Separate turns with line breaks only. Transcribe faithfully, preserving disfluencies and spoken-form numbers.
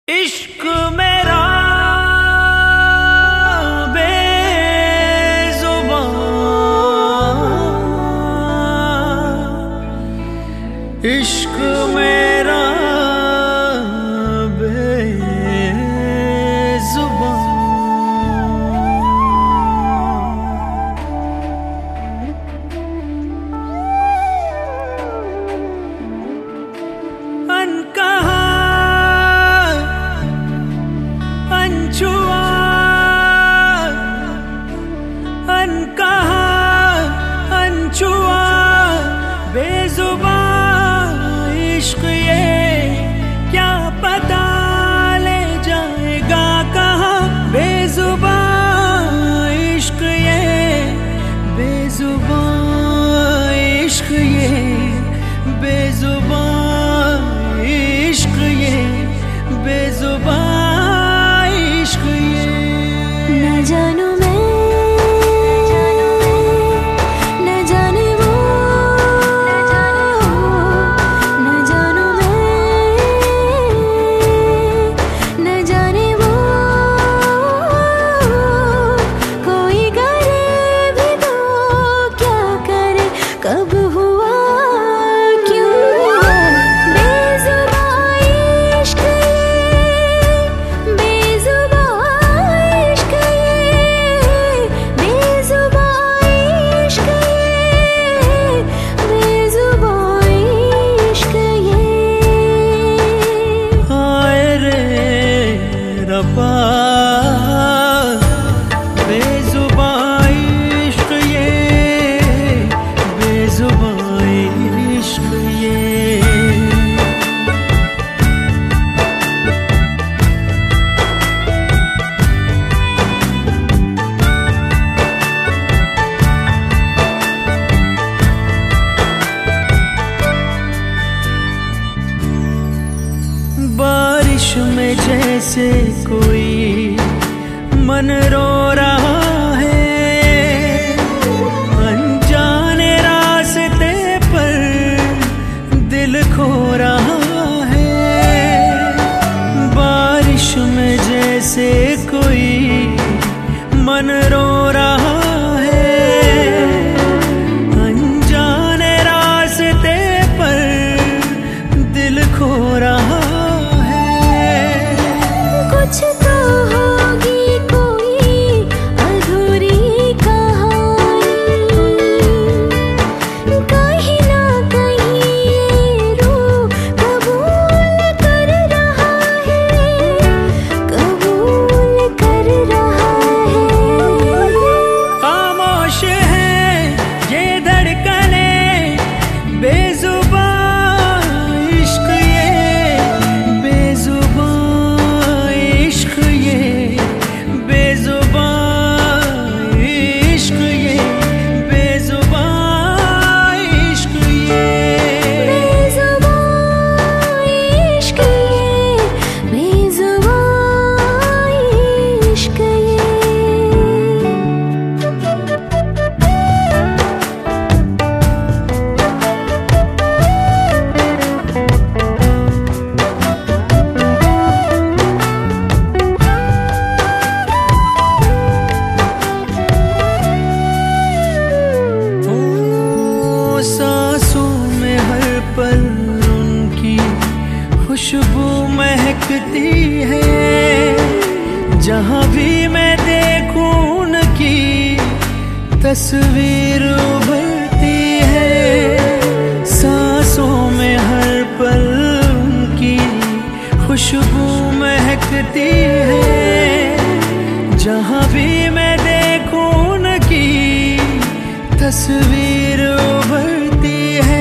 इश्क मेरा बेज़ुबान, इश्क मेरा बेज़ुबान। अनकहा अनछुआ अनकहा अनछुआ बेज़ुबान इश्क ये क्या पता ले जाएगा कहाँ। बेज़ुबान इश्क ये बेज़ुबान इश्क ये बेज़ुबान इश्क ये बेज़ुबान इश्क ये।
न जानू मैं न जाने वो, न जानू मैं न जाने वो, कोई करे भी तो क्या करे, कब हुआ क्यों हुआ। बेज़ुबान इश्क ये बेज़ुबान इश्क ये बेज़ुबान इश्क ये बेज़ुबान इश्क ये।
हाय रे रब्बा बेज़ुबान इश्क ये बेज़ुबान इश्क ये। बारिश में जैसे कोई मन रो रहा है, अनजाने रास्ते पर दिल खो रहा है। बारिश में जैसे कोई मन रो रहा है, अनजाने रास्ते पर दिल खो रहा।
कुछ तो होगी कोई अधूरी कहानी, कहीं ना कहीं ये रूह कबूल कर रहा है, कबूल कर रहा है।
खामोश है ये धड़कने बेज़ुबान इश्क ये बेज़ुबान इश्क ये बेज़ुबान इश्क ये बेज़ुबान इश्क ये।
बेज़ुबान इश्क ये बेज़ुबान इश्क ये।
ओ सांसों में हर पल उनकी खुशबू महकती है, जहाँ भी मैं देखूं उनकी तस्वीर उभरती है। सांसों में हर पल उनकी खुशबू महकती है, जहाँ भी मैं देखूं उनकी तस्वीर उभरती है।